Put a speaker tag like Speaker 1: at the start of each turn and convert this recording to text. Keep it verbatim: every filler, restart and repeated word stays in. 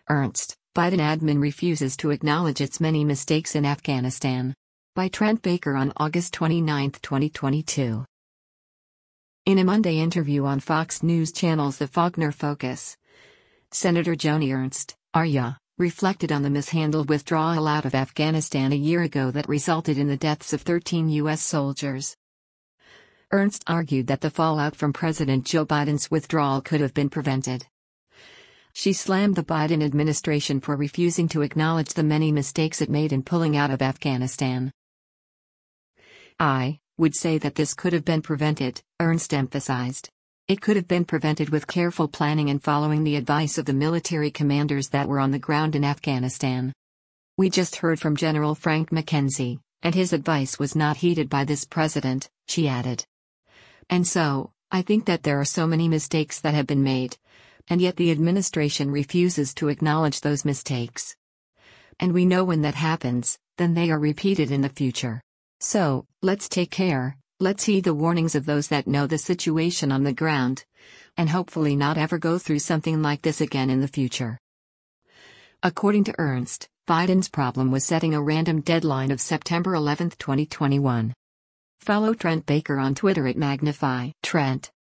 Speaker 1: Ernst, Biden admin refuses to acknowledge its many mistakes in Afghanistan. By Trent Baker on August twenty-ninth, twenty twenty-two. In a Monday interview on Fox News Channel's The Faulkner Focus, Senator Joni Ernst, R Y A, reflected on the mishandled withdrawal out of Afghanistan a year ago that resulted in the deaths of thirteen U S soldiers. Ernst argued that the fallout from President Joe Biden's withdrawal could have been prevented. She slammed the Biden administration for refusing to acknowledge the many mistakes it made in pulling out of Afghanistan. I would say that this could have been prevented, Ernst emphasized. It could have been prevented with careful planning and following the advice of the military commanders that were on the ground in Afghanistan. We just heard from General Frank McKenzie, and his advice was not heeded by this president, she added. And so, I think that there are so many mistakes that have been made, and yet the administration refuses to acknowledge those mistakes. And we know when that happens, then they are repeated in the future. So, let's take care, let's heed the warnings of those that know the situation on the ground, and hopefully not ever go through something like this again in the future. According to Ernst, Biden's problem was setting a random deadline of September eleventh, twenty twenty-one. Follow Trent Baker on Twitter at Magnify Trent.